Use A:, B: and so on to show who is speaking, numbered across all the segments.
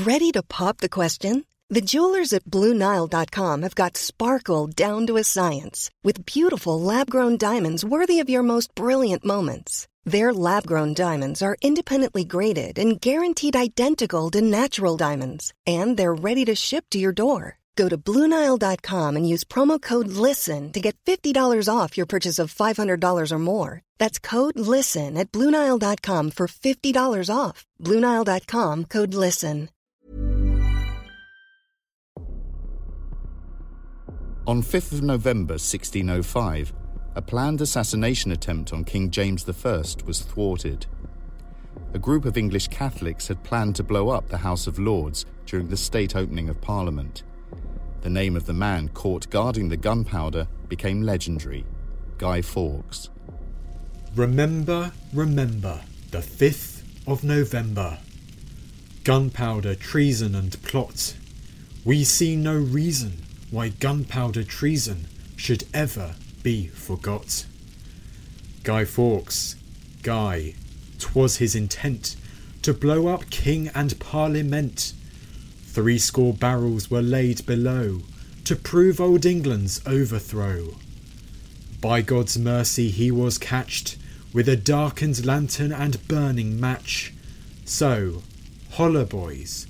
A: Ready to pop the question? The jewelers at BlueNile.com have got sparkle down to a science with beautiful lab-grown diamonds worthy of your most brilliant moments. Their lab-grown diamonds are independently graded and guaranteed identical to natural diamonds, and they're ready to ship to your door. Go to BlueNile.com and use promo code LISTEN to get $50 off your purchase of $500 or more. That's code LISTEN at BlueNile.com for $50 off. BlueNile.com, code LISTEN.
B: On 5th of November 1605, a planned assassination attempt on King James I was thwarted. A group of English Catholics had planned to blow up the House of Lords during the state opening of Parliament. The name of the man caught guarding the gunpowder became legendary: Guy Fawkes.
C: Remember, remember, the 5th of November. Gunpowder, treason and plot. We see no reason why gunpowder treason should ever be forgot. Guy Fawkes, Guy, 'twas his intent to blow up king and parliament. 70 barrels were laid below to prove old England's overthrow. By God's mercy he was catched with a darkened lantern and burning match. So, holla boys,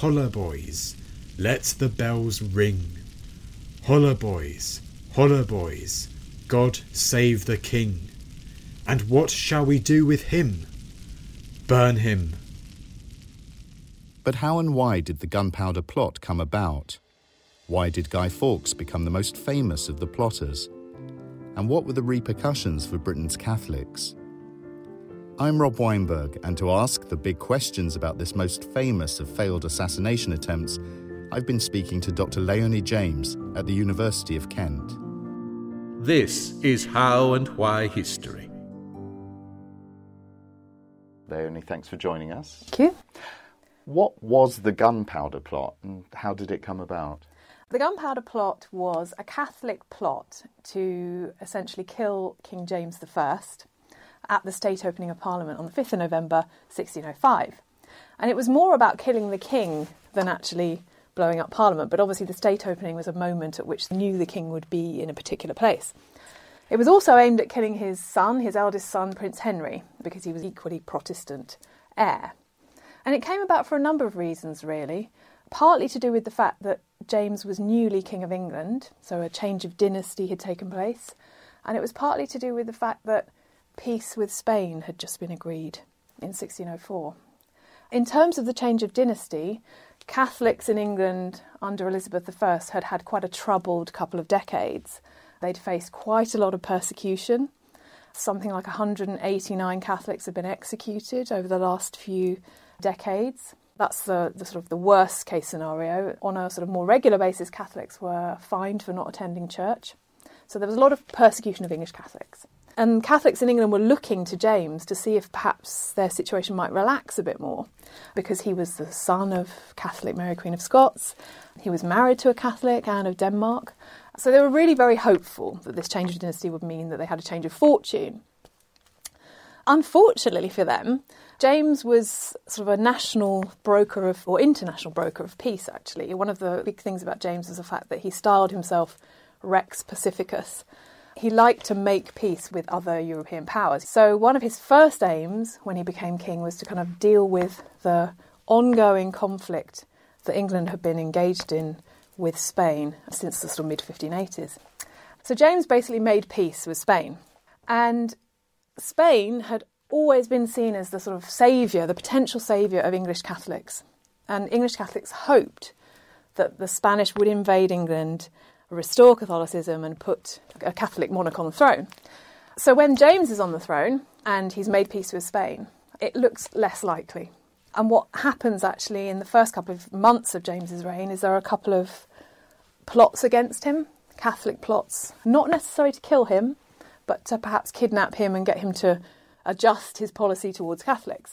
C: let the bells ring. Holla boys, God save the king. And what shall we do with him? Burn him.
B: But how and why did the gunpowder plot come about? Why did Guy Fawkes become the most famous of the plotters? And what were the repercussions for Britain's Catholics? I'm Rob Weinberg, and to ask the big questions about this most famous of failed assassination attempts, I've been speaking to Dr. Leonie James at the University of Kent.
D: This is How and Why History.
B: Leonie, thanks for joining us.
E: Thank you.
B: What was the gunpowder plot and how did it come about?
E: The gunpowder plot was a Catholic plot to essentially kill King James I at the state opening of Parliament on the 5th of November 1605. And it was more about killing the king than actually blowing up Parliament, but obviously the state opening was a moment at which they knew the king would be in a particular place. It was also aimed at killing his son, his eldest son, Prince Henry, because he was equally Protestant heir. And it came about for a number of reasons, really. Partly to do with the fact that James was newly King of England, so a change of dynasty had taken place. And it was partly to do with the fact that peace with Spain had just been agreed in 1604. In terms of the change of dynasty, Catholics in England under Elizabeth I had had quite a troubled couple of decades. They'd faced quite a lot of persecution. Something like 189 Catholics have been executed over the last few decades. That's the sort of the worst case scenario. On a sort of more regular basis, Catholics were fined for not attending church. So there was a lot of persecution of English Catholics. And Catholics in England were looking to James to see if perhaps their situation might relax a bit more, because he was the son of Catholic Mary Queen of Scots. He was married to a Catholic, Anne of Denmark. So they were really very hopeful that this change of dynasty would mean that they had a change of fortune. Unfortunately for them, James was sort of a national broker or international broker of peace, actually. One of the big things about James was the fact that he styled himself Rex Pacificus. He liked to make peace with other European powers. So one of his first aims when he became king was to kind of deal with the ongoing conflict that England had been engaged in with Spain since the sort of mid-1580s. So James basically made peace with Spain. And Spain had always been seen as the sort of saviour, the potential saviour of English Catholics. And English Catholics hoped that the Spanish would invade England, restore Catholicism and put a Catholic monarch on the throne. So when James is on the throne and he's made peace with Spain, it looks less likely. And what happens actually in the first couple of months of James's reign is there are a couple of plots against him, Catholic plots, not necessarily to kill him, but to perhaps kidnap him and get him to adjust his policy towards Catholics.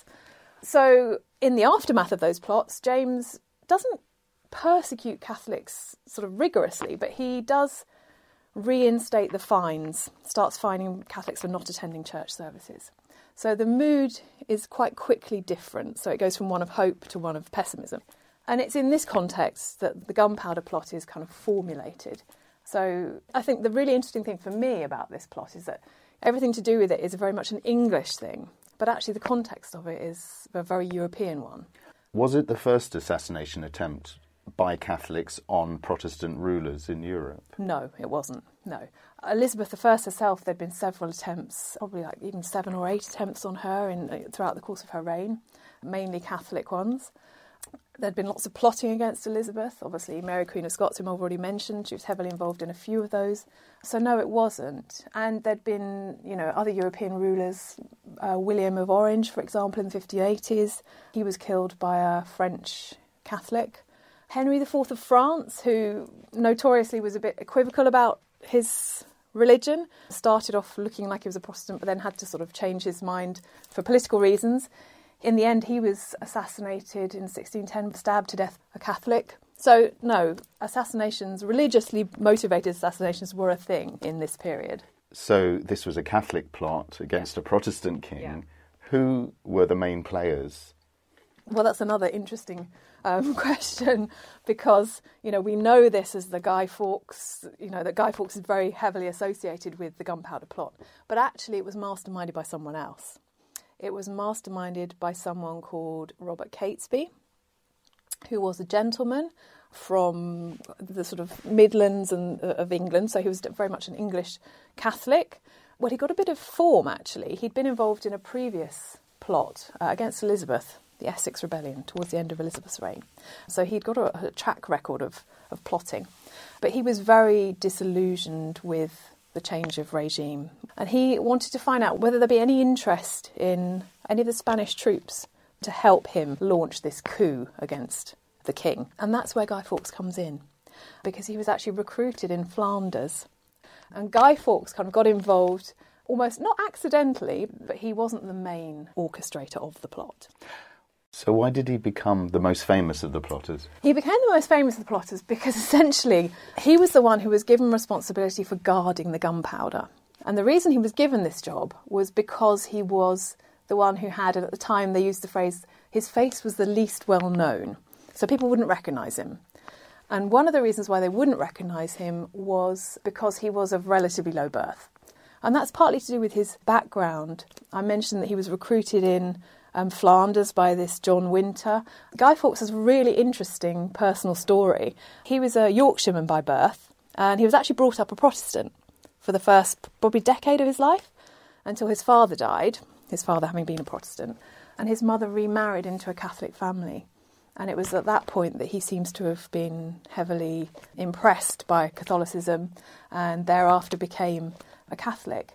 E: So in the aftermath of those plots, James doesn't persecute Catholics sort of rigorously, but he does reinstate the fines, starts fining Catholics for not attending church services. So the mood is quite quickly different. So it goes from one of hope to one of pessimism. And it's in this context that the gunpowder plot is kind of formulated. So I think the really interesting thing for me about this plot is that everything to do with it is very much an English thing, but actually the context of it is a very European one.
B: Was it the first assassination attempt by Catholics on Protestant rulers in Europe?
E: No, it wasn't, no. Elizabeth I herself, there'd been several attempts, probably like even 7 or 8 attempts on her throughout the course of her reign, mainly Catholic ones. There'd been lots of plotting against Elizabeth. Obviously, Mary Queen of Scots, whom I've already mentioned, she was heavily involved in a few of those. So no, it wasn't. And there'd been, other European rulers. William of Orange, for example, in the 1580s. He was killed by a French Catholic. Henry IV of France, who notoriously was a bit equivocal about his religion, started off looking like he was a Protestant, but then had to sort of change his mind for political reasons. In the end, he was assassinated in 1610, stabbed to death, a Catholic. So, no, assassinations, religiously motivated assassinations were a thing in this period.
B: So this was a Catholic plot against a Protestant king. Yeah. Who were the main players?
E: Well, that's another interesting question because, we know this as the Guy Fawkes, that Guy Fawkes is very heavily associated with the gunpowder plot. But actually it was masterminded by someone else. It was masterminded by someone called Robert Catesby, who was a gentleman from the sort of Midlands of England. So he was very much an English Catholic. Well, he got a bit of form, actually. He'd been involved in a previous plot against Elizabeth, the Essex Rebellion, towards the end of Elizabeth's reign. So he'd got a track record of plotting. But he was very disillusioned with the change of regime. And he wanted to find out whether there'd be any interest in any of the Spanish troops to help him launch this coup against the king. And that's where Guy Fawkes comes in, because he was actually recruited in Flanders. And Guy Fawkes kind of got involved almost, not accidentally, but he wasn't the main orchestrator of the plot.
B: So why did he become the most famous of the plotters?
E: He became the most famous of the plotters because essentially he was the one who was given responsibility for guarding the gunpowder. And the reason he was given this job was because he was the one who had, at the time they used the phrase, his face was the least well known. So people wouldn't recognise him. And one of the reasons why they wouldn't recognise him was because he was of relatively low birth. And that's partly to do with his background. I mentioned that he was recruited in Flanders by this John Winter. Guy Fawkes has a really interesting personal story. He was a Yorkshireman by birth, and he was actually brought up a Protestant for the first probably decade of his life until his father died, his father having been a Protestant, and his mother remarried into a Catholic family. And it was at that point that he seems to have been heavily impressed by Catholicism and thereafter became a Catholic.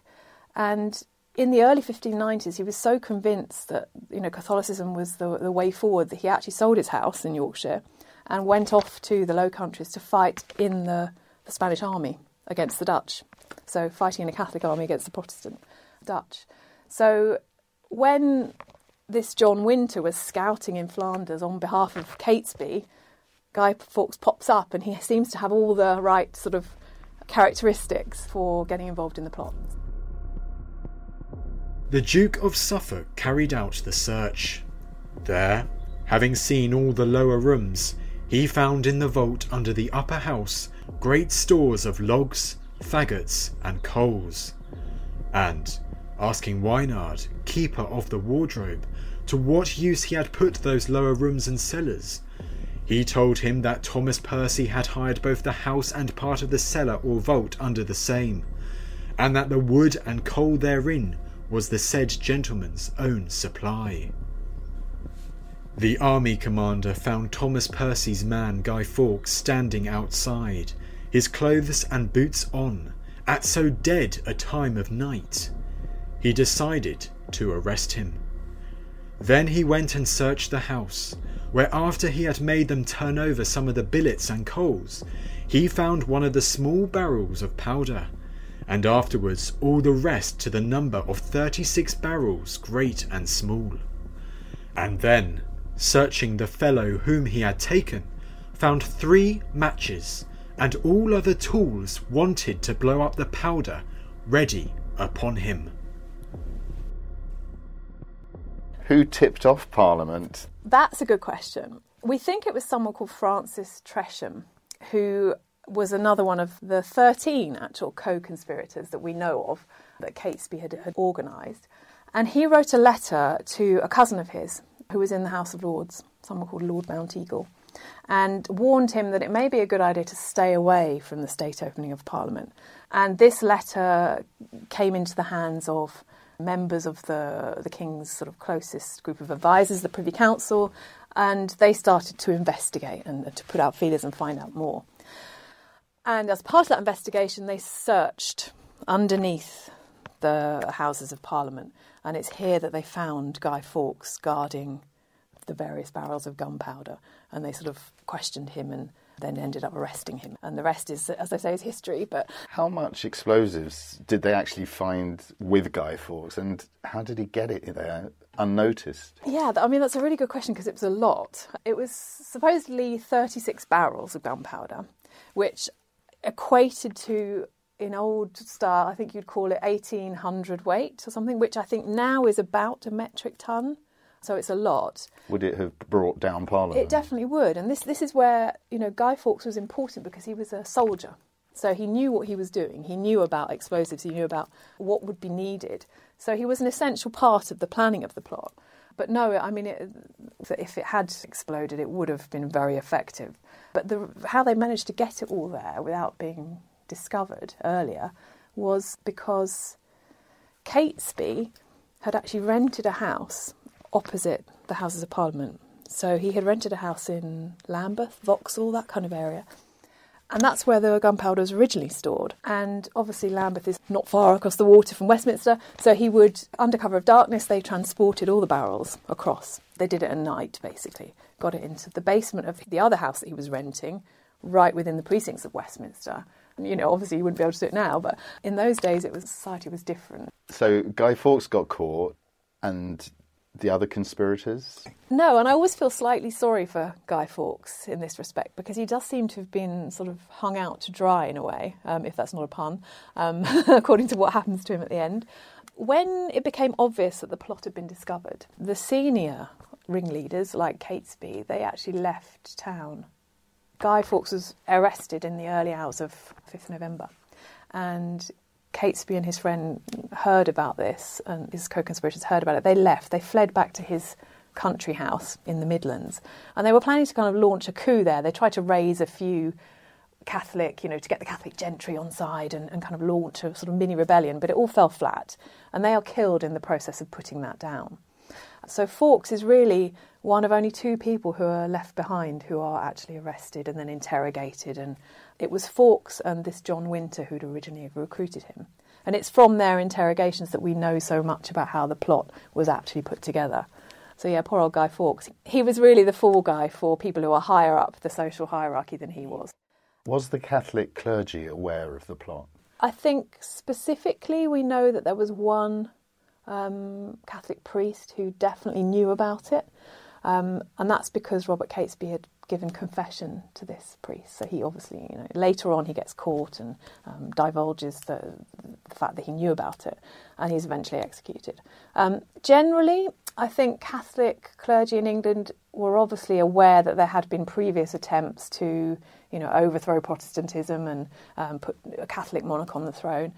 E: And in the early 1590s, he was so convinced that Catholicism was the way forward that he actually sold his house in Yorkshire and went off to the Low Countries to fight in the Spanish army against the Dutch. So fighting in a Catholic army against the Protestant Dutch. So when this John Winter was scouting in Flanders on behalf of Catesby, Guy Fawkes pops up and he seems to have all the right sort of characteristics for getting involved in the plot.
C: The Duke of Suffolk carried out the search. There, having seen all the lower rooms, he found in the vault under the upper house great stores of logs, faggots and coals. And, asking Wynard, keeper of the wardrobe, to what use he had put those lower rooms and cellars, he told him that Thomas Percy had hired both the house and part of the cellar or vault under the same, and that the wood and coal therein was the said gentleman's own supply. The army commander found Thomas Percy's man Guy Fawkes standing outside, his clothes and boots on, at so dead a time of night. He decided to arrest him. Then he went and searched the house, where after he had made them turn over some of the billets and coals, he found one of the small barrels of powder, and afterwards all the rest to the number of 36 barrels, great and small. And then, searching the fellow whom he had taken, found 3 matches, and all other tools wanted to blow up the powder, ready upon him.
B: Who tipped off Parliament?
E: That's a good question. We think it was someone called Francis Tresham, who was another one of the 13 actual co-conspirators that we know of that Catesby had organised. And he wrote a letter to a cousin of his who was in the House of Lords, someone called Lord Mounteagle, and warned him that it may be a good idea to stay away from the state opening of Parliament. And this letter came into the hands of members of the King's sort of closest group of advisors, the Privy Council, and they started to investigate and to put out feelers and find out more. And as part of that investigation, they searched underneath the Houses of Parliament, and it's here that they found Guy Fawkes guarding the various barrels of gunpowder, and they sort of questioned him and then ended up arresting him. And the rest is, as I say, is history. But
B: how much explosives did they actually find with Guy Fawkes, and how did he get it there unnoticed?
E: Yeah, I mean, that's a really good question because it was a lot. It was supposedly 36 barrels of gunpowder, which equated to, in old style, I think you'd call it 1,800 weight or something, which I think now is about a metric tonne. So it's a lot.
B: Would it have brought down Parliament?
E: It definitely would. And this is where, Guy Fawkes was important because he was a soldier. So he knew what he was doing. He knew about explosives. He knew about what would be needed. So he was an essential part of the planning of the plot. But no, I mean, if it had exploded, it would have been very effective. But how they managed to get it all there without being discovered earlier was because Catesby had actually rented a house opposite the Houses of Parliament. So he had rented a house in Lambeth, Vauxhall, that kind of area. And that's where the gunpowder was originally stored. And obviously Lambeth is not far across the water from Westminster, so he would, under cover of darkness, they transported all the barrels across. They did it at night, basically. Got it into the basement of the other house that he was renting, right within the precincts of Westminster. Obviously you wouldn't be able to do it now, but in those days society was different.
B: So Guy Fawkes got caught, and the other conspirators? No,
E: and I always feel slightly sorry for Guy Fawkes in this respect because he does seem to have been sort of hung out to dry in a way, if that's not a pun, according to what happens to him at the end. When it became obvious that the plot had been discovered, the senior ringleaders like Catesby, they actually left town. Guy Fawkes was arrested in the early hours of 5th November, and Catesby and his friend heard about this, and his co-conspirators heard about it. They left. They fled back to his country house in the Midlands, and they were planning to kind of launch a coup there. They tried to raise a few Catholic, to get the Catholic gentry on side and kind of launch a sort of mini rebellion, but it all fell flat, and they are killed in the process of putting that down. So Fawkes is really one of only 2 people who are left behind who are actually arrested and then interrogated. And it was Fawkes and this John Winter who'd originally recruited him. And it's from their interrogations that we know so much about how the plot was actually put together. So yeah, poor old Guy Fawkes. He was really the fall guy for people who are higher up the social hierarchy than he was.
B: Was the Catholic clergy aware of the plot?
E: I think specifically we know that there was one Catholic priest who definitely knew about it, and that's because Robert Catesby had given confession to this priest. So he obviously, later on he gets caught and divulges the fact that he knew about it, and he's eventually executed. Generally, I think Catholic clergy in England were obviously aware that there had been previous attempts to, overthrow Protestantism and put a Catholic monarch on the throne.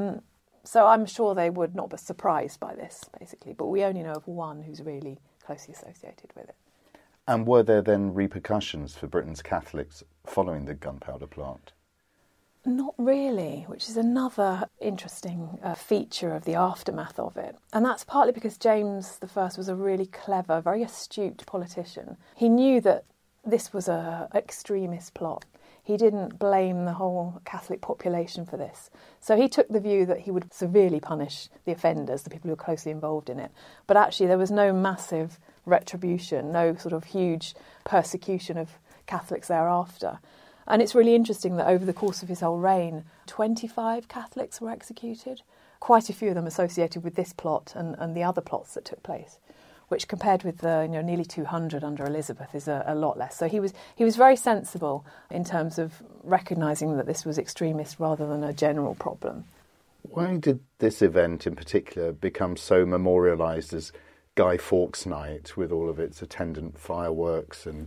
E: So I'm sure they would not be surprised by this, basically. But we only know of one who's really closely associated with it.
B: And were there then repercussions for Britain's Catholics following the gunpowder plot?
E: Not really, which is another interesting feature of the aftermath of it. And that's partly because James I was a really clever, very astute politician. He knew that this was an extremist plot. He didn't blame the whole Catholic population for this. So he took the view that he would severely punish the offenders, the people who were closely involved in it. But actually there was no massive retribution, no sort of huge persecution of Catholics thereafter. And it's really interesting that over the course of his whole reign, 25 Catholics were executed, quite a few of them associated with this plot and the other plots that took place, which compared with the nearly 200 under Elizabeth is a lot less. So he was very sensible in terms of recognising that this was extremist rather than a general problem.
B: Why did this event in particular become so memorialised as Guy Fawkes Night, with all of its attendant fireworks and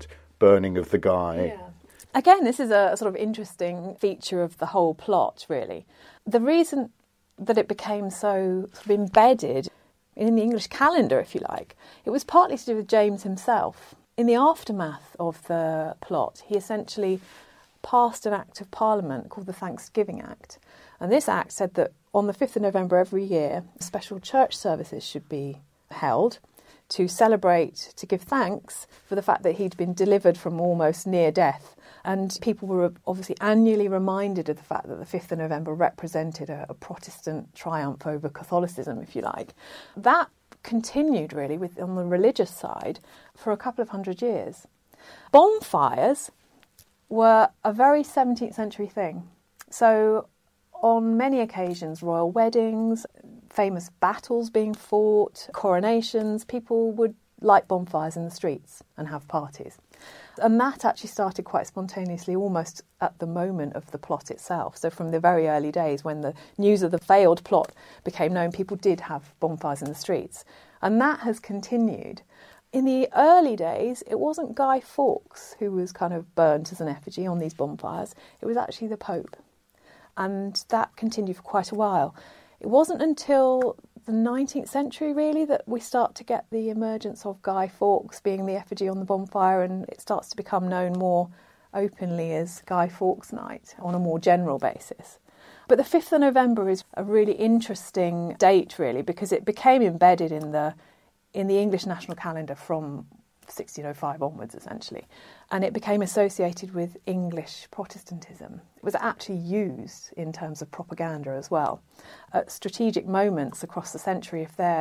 B: burning of the guy.
E: Yeah. Again, this is a sort of interesting feature of the whole plot, really. The reason that it became so sort of embedded in the English calendar, if you like, it was partly to do with James himself. In the aftermath of the plot, he essentially passed an Act of Parliament called the Thanksgiving Act. And this act said that on the 5th of November every year, special church services should be held to celebrate, to give thanks for the fact that he'd been delivered from almost near death. And people were obviously annually reminded of the fact that the 5th of November represented a Protestant triumph over Catholicism, if you like. That continued really on the religious side for a couple of hundred years. Bonfires were a very 17th century thing. So on many occasions, royal weddings, famous battles being fought, coronations, people would light bonfires in the streets and have parties. And that actually started quite spontaneously, almost at the moment of the plot itself. So from the very early days when the news of the failed plot became known, people did have bonfires in the streets. And that has continued. In the early days, it wasn't Guy Fawkes who was kind of burnt as an effigy on these bonfires. It was actually the Pope. And that continued for quite a while. It wasn't until the 19th century, really, that we start to get the emergence of Guy Fawkes being the effigy on the bonfire, and it starts to become known more openly as Guy Fawkes Night on a more general basis. But the 5th of November is a really interesting date, really, because it became embedded in the English national calendar from 1605 onwards, essentially. And it became associated with English Protestantism. It was actually used in terms of propaganda as well. At strategic moments across the century,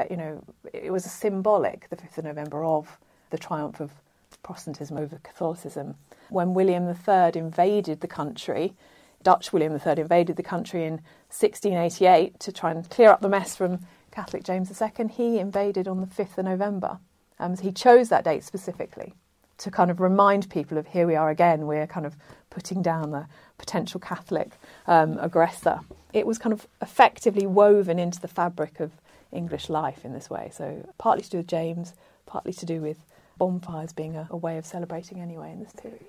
E: it was a symbolic, the 5th of November, of the triumph of Protestantism over Catholicism. When William III invaded the country, Dutch William III invaded the country in 1688 to try and clear up the mess from Catholic James II, he invaded on the 5th of November. He chose that date specifically to kind of remind people of, here we are again, we're kind of putting down the potential Catholic aggressor. It was kind of effectively woven into the fabric of English life in this way. So partly to do with James, partly to do with bonfires being a way of celebrating anyway in this period.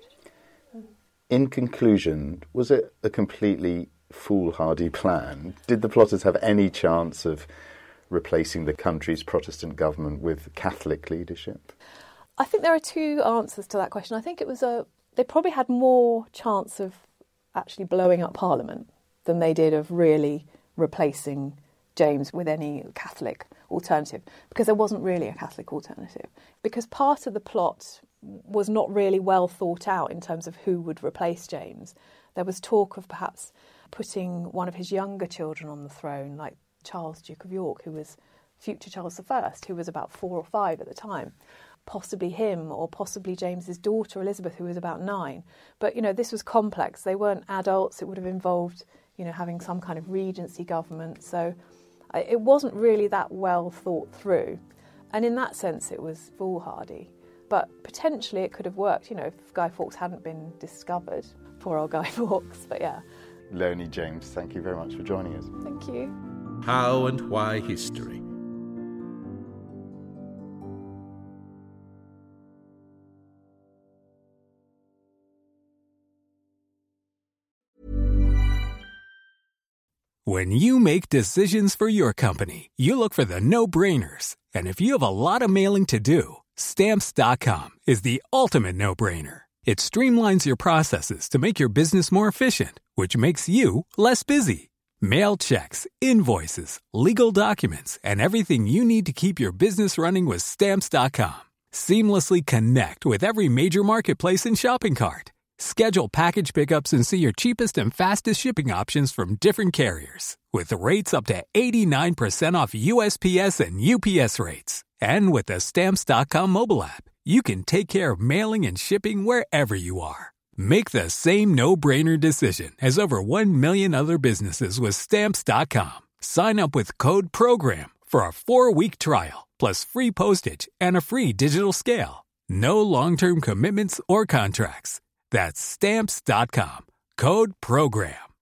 B: In conclusion, was it a completely foolhardy plan? Did the plotters have any chance of replacing the country's Protestant government with Catholic leadership?
E: I think there are two answers to that question. I think it was they probably had more chance of actually blowing up Parliament than they did of really replacing James with any Catholic alternative, because there wasn't really a Catholic alternative. Because part of the plot was not really well thought out in terms of who would replace James. There was talk of perhaps putting one of his younger children on the throne, like Charles, Duke of York, who was future Charles I, who was about 4 or 5 at the time. Possibly him, or possibly James's daughter Elizabeth, who was about 9. But, this was complex. They weren't adults. It would have involved, having some kind of regency government. So it wasn't really that well thought through. And in that sense, it was foolhardy. But potentially it could have worked, if Guy Fawkes hadn't been discovered. Poor old Guy Fawkes, but yeah.
B: Leonie James, thank you very much for joining us.
E: Thank you.
D: How and Why History.
F: When you make decisions for your company, you look for the no-brainers. And if you have a lot of mailing to do, Stamps.com is the ultimate no-brainer. It streamlines your processes to make your business more efficient, which makes you less busy. Mail checks, invoices, legal documents, and everything you need to keep your business running with Stamps.com. Seamlessly connect with every major marketplace and shopping cart. Schedule package pickups and see your cheapest and fastest shipping options from different carriers, with rates up to 89% off USPS and UPS rates. And with the Stamps.com mobile app, you can take care of mailing and shipping wherever you are. Make the same no-brainer decision as over 1 million other businesses with Stamps.com. Sign up with code PROGRAM for a 4-week trial, plus free postage and a free digital scale. No long-term commitments or contracts. That's Stamps.com. Code PROGRAM.